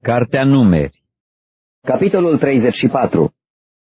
Cartea Numeri. Capitolul 34.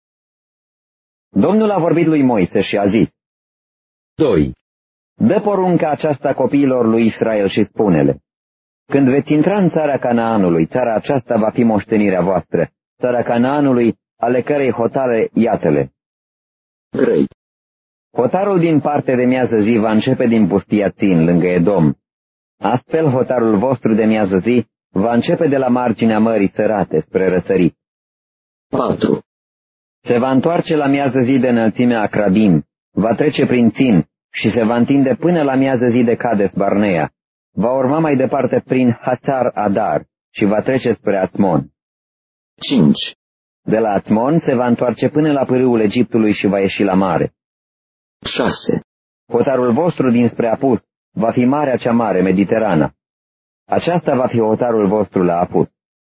Domnul a vorbit lui Moise și a zis: 2. Dă porunca aceasta copiilor lui Israel și spune-le: Când veți intra în țara Canaanului, țara aceasta va fi moștenirea voastră, țara Canaanului, ale cărei hotare iată-le. 3. Hotarul din parte de miază zi va începe din pustia Țin, lângă Edom. Astfel, hotarul vostru de miază zi va începe de la marginea mării sărate, spre răsărit. 4. Se va întoarce la miază zi de înălțimea Acrabim, va trece prin Țin și se va întinde până la miază zi de Cades Barnea. Va urma mai departe prin Hațar Adar și va trece spre Ațmon. 5. De la Ațmon se va întoarce până la pârâul Egiptului și va ieși la mare. 6. Hotarul vostru dinspre apus va fi Marea cea Mare, Mediterana. Aceasta va fi hotarul vostru la apus.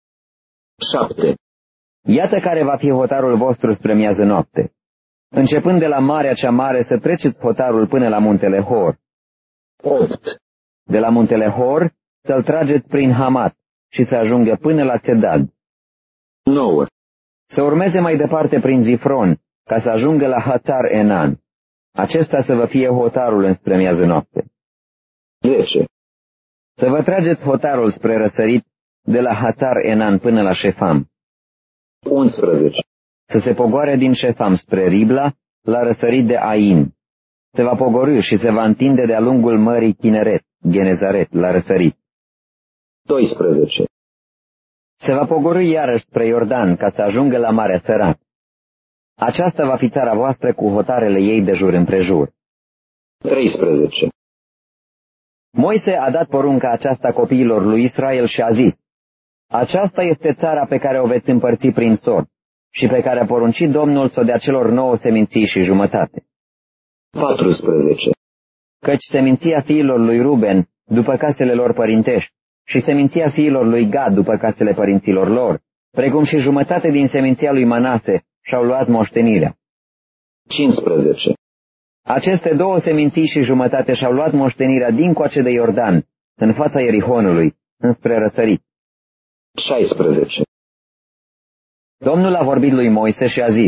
7. Iată care va fi hotarul vostru spre miază noapte. Începând de la Marea cea Mare să treceți hotarul până la muntele Hor. 8. De la muntele Hor să-l trageți prin Hamat și să ajungă până la Țedad. 9. Să urmeze mai departe prin Zifron, ca să ajungă la Hațar Enan. Acesta să vă fie hotarul înspre miază noapte. 10. Să vă trageți hotarul spre răsărit de la Hațar Enan până la Șefam. 11. Să se pogoare din Șefam spre Ribla, la răsărit de Ain. Se va pogorî și se va întinde de-a lungul mării Chineret, Genezaret, la răsărit. 12. Se va pogorî iarăși spre Iordan, ca să ajungă la Marea Sărat. Aceasta va fi țara voastră cu hotarele ei de jur împrejur. 13. Moise a dat porunca aceasta copiilor lui Israel și a zis: Aceasta este țara pe care o veți împărți prin sort și pe care a poruncit Domnul să o dea celor 9 seminții și jumătate. 14. Căci seminția fiilor lui Ruben după casele lor părintești și seminția fiilor lui Gad după casele părinților lor, precum și jumătate din seminția lui Manase, și-au luat moștenirea. 15. Aceste 2 seminții și jumătate și-au luat moștenirea dincoace de Iordan, în fața Ierihonului, înspre răsărit. 16. Domnul a vorbit lui Moise și a zis: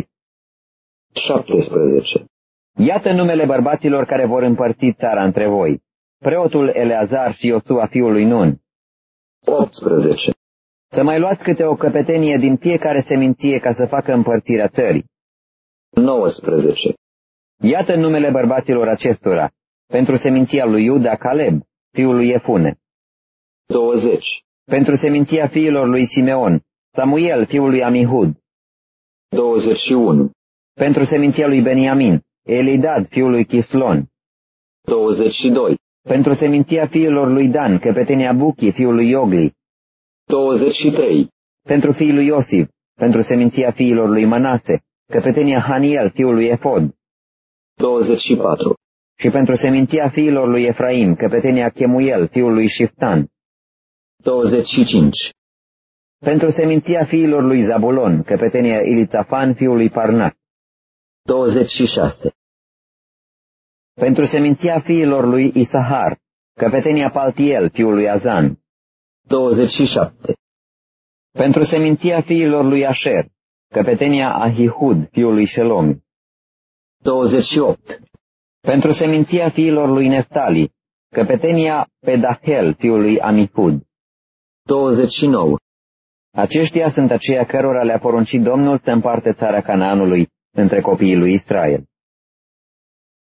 17. Iată numele bărbaților care vor împărți țara între voi: preotul Eleazar și Iosua fiul lui Nun. 18. Să mai luați câte o căpetenie din fiecare seminție ca să facă împărțirea țării. 19. Iată numele bărbaților acestora: pentru seminția lui Iuda, Caleb, fiul lui Efune. 20. Pentru seminția fiilor lui Simeon, Samuel, fiul lui Amihud. 21. Pentru seminția lui Beniamin, Elidad, fiul lui Chislon. 22. Pentru seminția fiilor lui Dan, căpetenia Buchi, fiul lui Iogli. 23. Pentru fiul lui Iosif, pentru seminția fiilor lui Manase, căpetenia Haniel, fiul lui Efod. 24. Și pentru seminția fiilor lui Efraim, căpetenia Chemuel, fiul lui Shiftan. 25. Pentru seminția fiilor lui Zabulon, căpetenia Ilițafan, fiul lui Parnac. 26. Pentru seminția fiilor lui Isahar, căpetenia Paltiel, fiul lui Azan. 27. Pentru seminția fiilor lui Asher, căpetenia Ahihud, fiul lui Shelomi. 28. Pentru seminția fiilor lui Neftali, căpetenia Pedahel, fiul lui Amihud. 29. Aceștia sunt aceia cărora le-a poruncit Domnul să împarte țara Canaanului între copiii lui Israel.